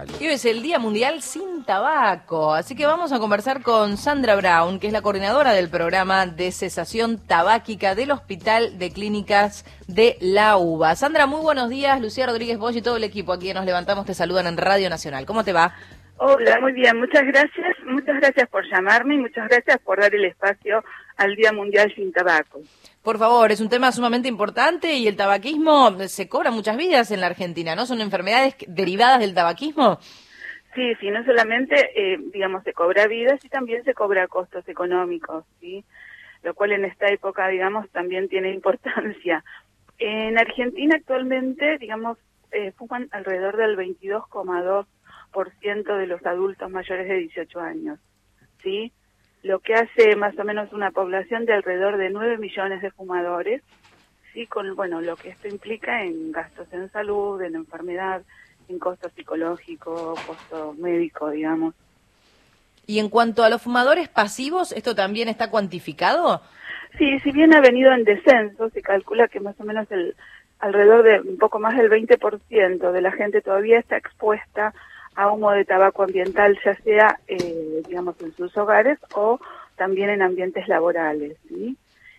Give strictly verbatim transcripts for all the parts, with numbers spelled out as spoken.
Mundial. Y hoy es el Día Mundial sin Tabaco, así que vamos a conversar con Sandra Brown, que es la coordinadora del programa de cesación tabáquica del Hospital de Clínicas de la UBA. Sandra, muy buenos días. Lucía Rodríguez Bosch y todo el equipo aquí en Nos Levantamos te saludan en Radio Nacional. ¿Cómo te va? Hola, muy bien, muchas gracias, muchas gracias por llamarme y muchas gracias por dar el espacio al Día Mundial sin Tabaco. Por favor, es un tema sumamente importante y el tabaquismo se cobra muchas vidas en la Argentina, ¿no? ¿Son enfermedades derivadas del tabaquismo? Sí, sí, no solamente, eh, digamos, se cobra vidas y también se cobra costos económicos, ¿sí? Lo cual en esta época, digamos, también tiene importancia. En Argentina actualmente, digamos, eh, fuman alrededor del veintidós coma dos por ciento de los adultos mayores de dieciocho años, ¿sí? Lo que hace más o menos una población de alrededor de nueve millones de fumadores, sí, con, bueno, lo que esto implica en gastos en salud, en enfermedad, en costo psicológico, costo médico, digamos. Y en cuanto a los fumadores pasivos, ¿esto también está cuantificado? Sí, si bien ha venido en descenso, se calcula que más o menos el alrededor de un poco más del veinte por ciento de la gente todavía está expuesta a humo de tabaco ambiental, ya sea, eh, digamos, en sus hogares o también en ambientes laborales, ¿sí?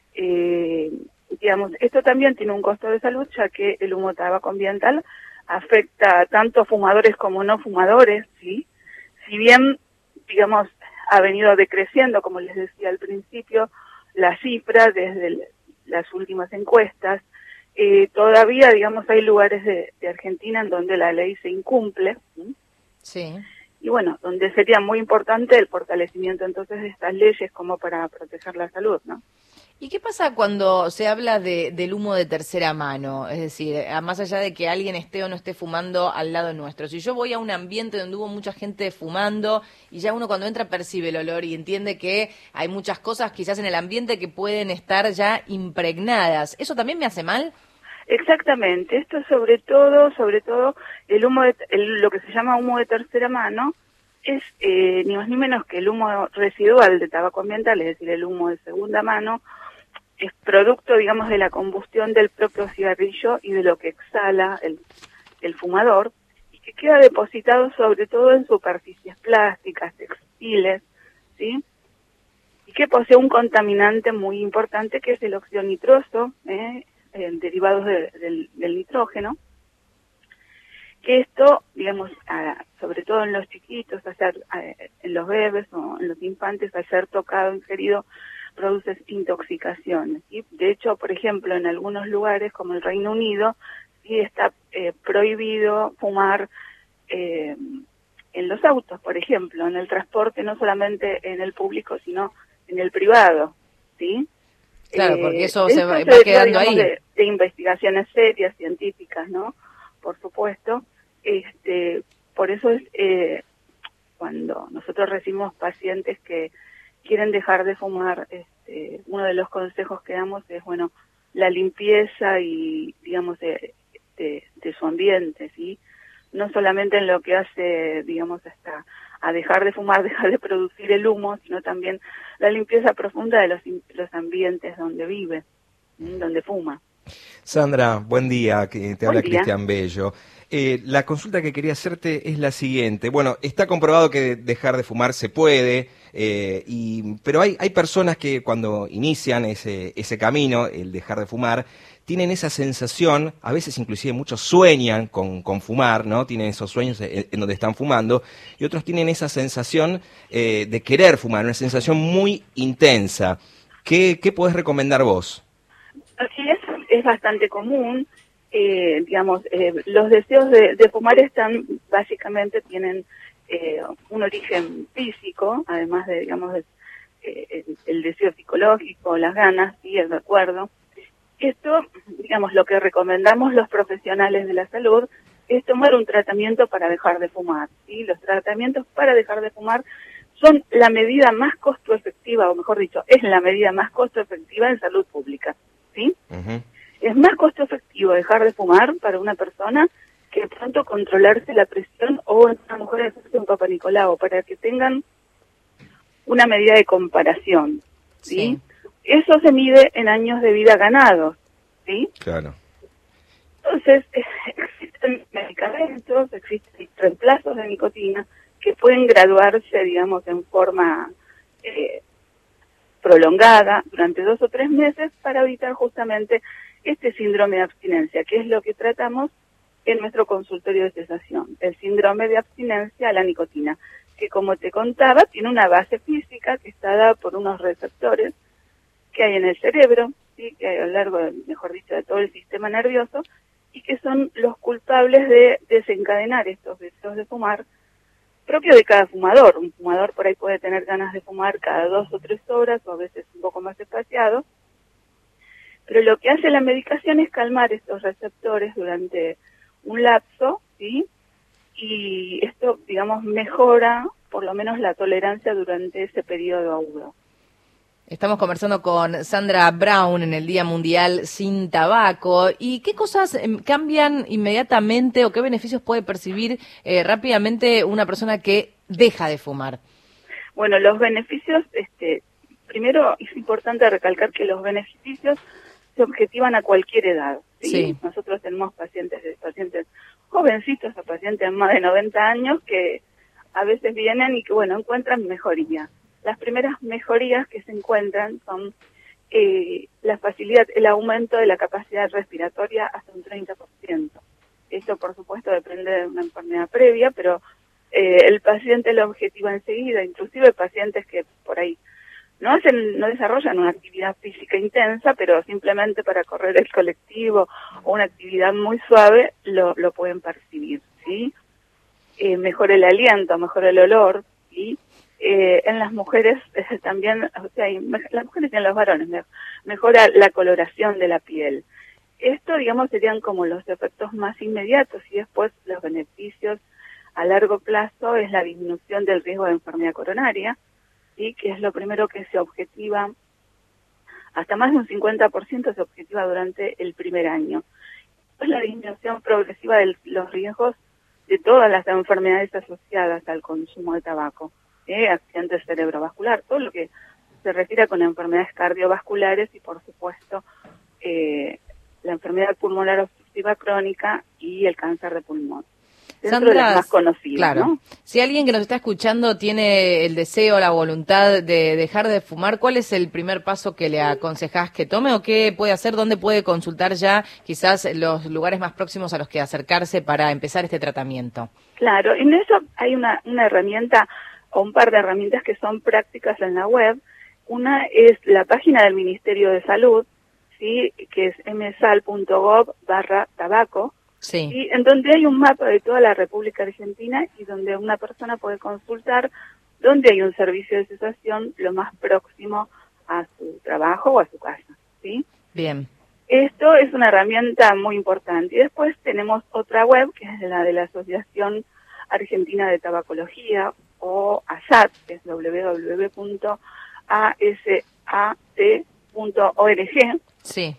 Eh, digamos, esto también tiene un costo de salud, ya que el humo de tabaco ambiental afecta tanto a fumadores como no fumadores, ¿sí? Si bien, digamos, ha venido decreciendo, como les decía al principio, la cifra desde el, las últimas encuestas, eh, todavía, digamos, hay lugares de, de Argentina en donde la ley se incumple, ¿sí? Sí. Y bueno, donde sería muy importante el fortalecimiento entonces de estas leyes como para proteger la salud, ¿no? ¿Y qué pasa cuando se habla de, del humo de tercera mano? Es decir, más allá de que alguien esté o no esté fumando al lado nuestro. Si yo voy a un ambiente donde hubo mucha gente fumando y ya uno cuando entra percibe el olor y entiende que hay muchas cosas quizás en el ambiente que pueden estar ya impregnadas, ¿eso también me hace mal? Exactamente, esto sobre todo, sobre todo el humo, de, el, lo que se llama humo de tercera mano, es eh, ni más ni menos que el humo residual de tabaco ambiental, es decir, el humo de segunda mano, es producto, digamos, de la combustión del propio cigarrillo y de lo que exhala el, el fumador, y que queda depositado sobre todo en superficies plásticas, textiles, ¿sí? Y que posee un contaminante muy importante que es el óxido nitroso, ¿eh? Eh, derivados de, del, del nitrógeno, que esto, digamos, a, sobre todo en los chiquitos, hacer, a, en los bebés o en los infantes, al ser tocado, ingerido, produce intoxicaciones. ¿Sí? De hecho, por ejemplo, en algunos lugares, como el Reino Unido, sí está eh, prohibido fumar eh, en los autos, por ejemplo, en el transporte, no solamente en el público, sino en el privado, ¿sí? Claro, porque eso eh, se va, se va deriva, quedando digamos, ahí. De, de investigaciones serias, científicas, ¿no? Por supuesto. Este, por eso es eh, cuando nosotros recibimos pacientes que quieren dejar de fumar, este, uno de los consejos que damos es, bueno, la limpieza y, digamos, de, de, de su ambiente, ¿sí? No solamente en lo que hace, digamos, hasta a dejar de fumar, dejar de producir el humo, sino también la limpieza profunda de los, los ambientes donde vive, donde fuma. Sandra, buen día, que te habla Buen día. Cristian Bello. Eh, la consulta que quería hacerte es la siguiente. Bueno, está comprobado que dejar de fumar se puede, eh, y, pero hay, hay personas que cuando inician ese, ese camino, el dejar de fumar, tienen esa sensación, a veces inclusive muchos sueñan con, con fumar, ¿no? Tienen esos sueños en, en donde están fumando, y otros tienen esa sensación eh, de querer fumar, una sensación muy intensa. ¿Qué, qué podés recomendar vos? Así es, es bastante común. Eh, digamos, eh, los deseos de, de fumar están, básicamente tienen eh, un origen físico, además de, digamos, de, eh, el, el deseo psicológico, las ganas y el recuerdo. Esto, digamos, lo que recomendamos los profesionales de la salud es tomar un tratamiento para dejar de fumar, ¿sí? Los tratamientos para dejar de fumar son la medida más costo efectiva, o mejor dicho, es la medida más costo efectiva en salud pública, ¿sí? Uh-huh. Es más costo efectivo dejar de fumar para una persona que de pronto controlarse la presión o en una mujer hacerse un Papa Nicolau, para que tengan una medida de comparación, ¿sí? Sí. Eso se mide en años de vida ganados, ¿sí? Claro. Entonces, eh, existen medicamentos, existen reemplazos de nicotina que pueden graduarse, digamos, en forma eh, prolongada durante dos o tres meses para evitar justamente este síndrome de abstinencia, que es lo que tratamos en nuestro consultorio de cesación, el síndrome de abstinencia a la nicotina, que como te contaba, tiene una base física que está dada por unos receptores que hay en el cerebro, ¿sí? Que hay a lo largo, mejor dicho, de todo el sistema nervioso, y que son los culpables de desencadenar estos deseos de fumar, propio de cada fumador. Un fumador por ahí puede tener ganas de fumar cada dos o tres horas, o a veces un poco más espaciado, pero lo que hace la medicación es calmar estos receptores durante un lapso, ¿sí? Y esto, digamos, mejora por lo menos la tolerancia durante ese periodo agudo. Estamos conversando con Sandra Brown en el Día Mundial Sin Tabaco. ¿Y qué cosas eh, cambian inmediatamente o qué beneficios puede percibir eh, rápidamente una persona que deja de fumar? Bueno, los beneficios, este, primero es importante recalcar que los beneficios se objetivan a cualquier edad. ¿sí? Sí. Nosotros tenemos pacientes, pacientes jovencitos a pacientes más de noventa años que a veces vienen y que, bueno, encuentran mejoría. Las primeras mejorías que se encuentran son eh, la facilidad, el aumento de la capacidad respiratoria hasta un treinta por ciento. Esto, por supuesto, depende de una enfermedad previa, pero eh, el paciente lo objetiva enseguida, inclusive pacientes que por ahí no hacen, no desarrollan una actividad física intensa, pero simplemente para correr el colectivo o una actividad muy suave lo, lo pueden percibir, ¿sí? Eh, mejora el aliento, mejora el olor, ¿sí? Eh, en las mujeres eh, también, o sea, y me, las mujeres y en los varones, me, mejora la coloración de la piel. Esto, digamos, serían como los efectos más inmediatos, y después los beneficios a largo plazo es la disminución del riesgo de enfermedad coronaria, ¿sí? Que es lo primero que se objetiva, hasta más de un cincuenta por ciento se objetiva durante el primer año. Es la disminución progresiva de los riesgos de todas las enfermedades asociadas al consumo de tabaco, ¿eh? Accidentes cerebrovascular, todo lo que se refiere con enfermedades cardiovasculares y, por supuesto, eh, la enfermedad pulmonar obstructiva crónica y el cáncer de pulmón. Dentro Sandra, de las más conocidas, claro. ¿no? Si alguien que nos está escuchando tiene el deseo, la voluntad de dejar de fumar, ¿cuál es el primer paso que le aconsejás que tome o qué puede hacer? ¿Dónde puede consultar ya quizás los lugares más próximos a los que acercarse para empezar este tratamiento? Claro, en eso hay una, una herramienta o un par de herramientas que son prácticas en la web. Una es la página del Ministerio de Salud, ¿sí? Que es msal.gov barra tabaco. Sí. Y en donde hay un mapa de toda la República Argentina y donde una persona puede consultar dónde hay un servicio de cesación lo más próximo a su trabajo o a su casa, ¿sí? Bien. Esto es una herramienta muy importante. Y después tenemos otra web, que es la de la Asociación Argentina de Tabacología, o ASAT, que es w w w punto a s a t punto org. Sí.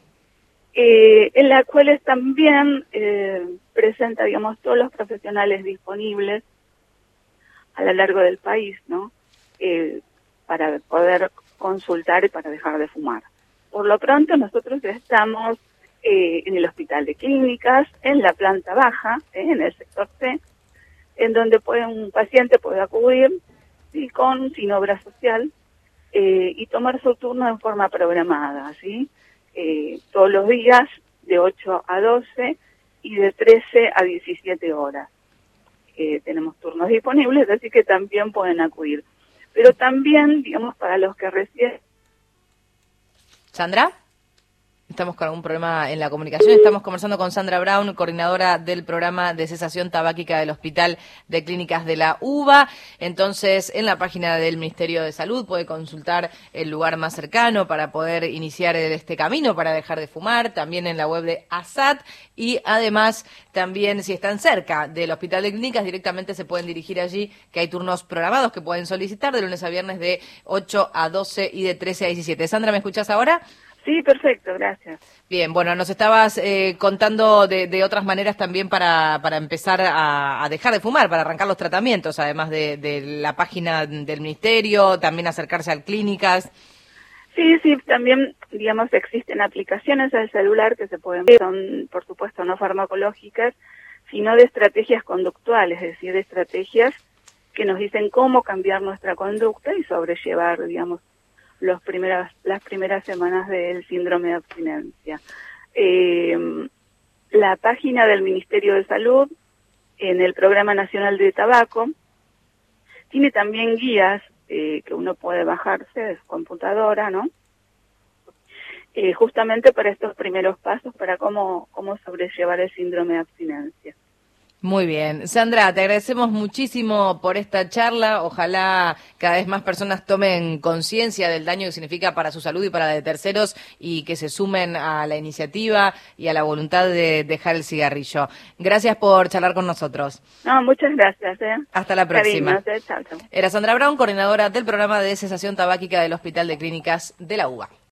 Eh, en la cual también eh, presenta, digamos, todos los profesionales disponibles a lo largo del país, ¿no? Eh, para poder consultar y para dejar de fumar. Por lo pronto, nosotros estamos eh, en el Hospital de Clínicas, en la planta baja, eh, en el sector C, en donde puede, un paciente puede acudir, ¿sí? Con, sin obra social, eh, y tomar su turno en forma programada, ¿sí? Eh, todos los días de ocho a doce y de trece a diecisiete horas. Eh, tenemos turnos disponibles, así que también pueden acudir. Pero también, digamos, para los que recién... ¿Sandra? Estamos con algún problema en la comunicación. Estamos conversando con Sandra Brown, coordinadora del programa de cesación tabáquica del Hospital de Clínicas de la UBA. Entonces, en la página del Ministerio de Salud puede consultar el lugar más cercano para poder iniciar este camino para dejar de fumar. También en la web de ASAT. Y además, también si están cerca del Hospital de Clínicas, directamente se pueden dirigir allí, que hay turnos programados que pueden solicitar de lunes a viernes de ocho a doce y de trece a diecisiete. Sandra, ¿me escuchás ahora? Sí, perfecto, gracias. Bien, bueno, nos estabas eh, contando de, de otras maneras también para, para empezar a, a dejar de fumar, para arrancar los tratamientos, además de, de la página del Ministerio, también acercarse a clínicas. Sí, sí, también, digamos, existen aplicaciones al celular que se pueden ver, son, por supuesto, no farmacológicas, sino de estrategias conductuales, es decir, de estrategias que nos dicen cómo cambiar nuestra conducta y sobrellevar, digamos, los primeras, las primeras semanas del síndrome de abstinencia. Eh, la página del Ministerio de Salud, en el Programa Nacional de Tabaco, tiene también guías eh, que uno puede bajarse de su computadora, ¿no? Eh, justamente para estos primeros pasos, para cómo, cómo sobrellevar el síndrome de abstinencia. Muy bien. Sandra, te agradecemos muchísimo por esta charla. Ojalá cada vez más personas tomen conciencia del daño que significa para su salud y para la de terceros y que se sumen a la iniciativa y a la voluntad de dejar el cigarrillo. Gracias por charlar con nosotros. No, muchas gracias. ¿eh? Hasta la próxima. Cariños, eh. Chao, chao. Era Sandra Brown, coordinadora del programa de cesación tabáquica del Hospital de Clínicas de la UBA.